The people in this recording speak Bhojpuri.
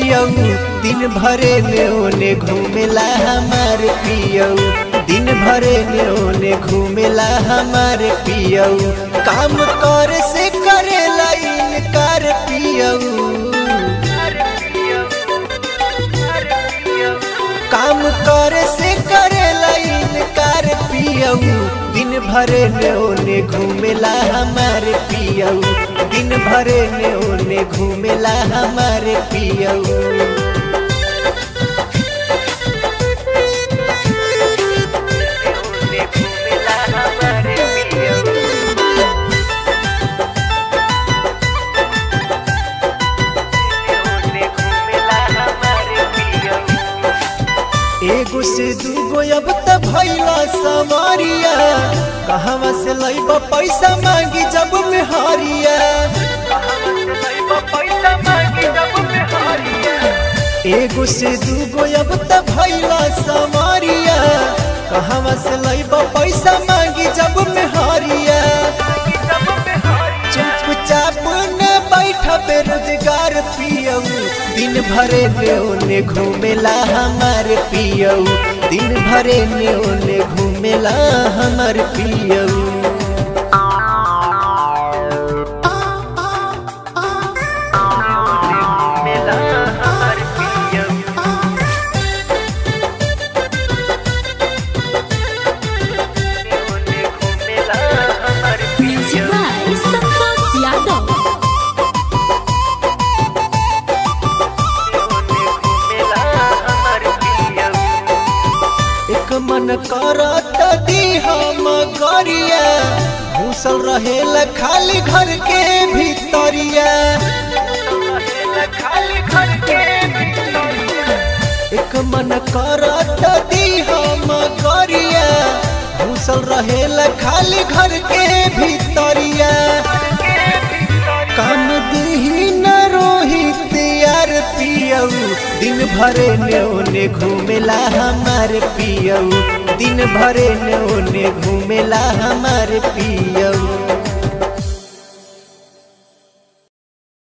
पियऊ दिन भरे में ओने घूमेला हमार पियऊ दिन भरे में ओने घूमेला हमार पियऊ काम कर से करेला इनकार पियऊ काम कर से करेला इनकार पियऊ दिन भरे में ओने घूमेला हमार पियऊ दिन भरे में ओने घूमेला हमार पियऊ एगो से दूगो अब त भइला सवारिया कहवा से लइबा पैसा मांगी जब मेहरिया एगो से दूगो अब त भइला सवारिया कहवा से लइबा पैसा मांगी जब मेहरिया चुपचाप न बैठ बेरोजगार पियऊ दिन भरे में ओने घूमेला हमार पियऊ दिन भरे में ओने घूमेला हमार पियऊ मन करत दी हम गरिया घुसल रहेला खाली घर के भीतरिया एक मन करत दी हम गरिया घुसल रहेला खाली घर के भीतरिया काम दही न रोहित यार पियऊ दिन भरे ने ओने घूमेला हमार पियऊ दिन भरे ने ओने घूमेला हमार पियऊ।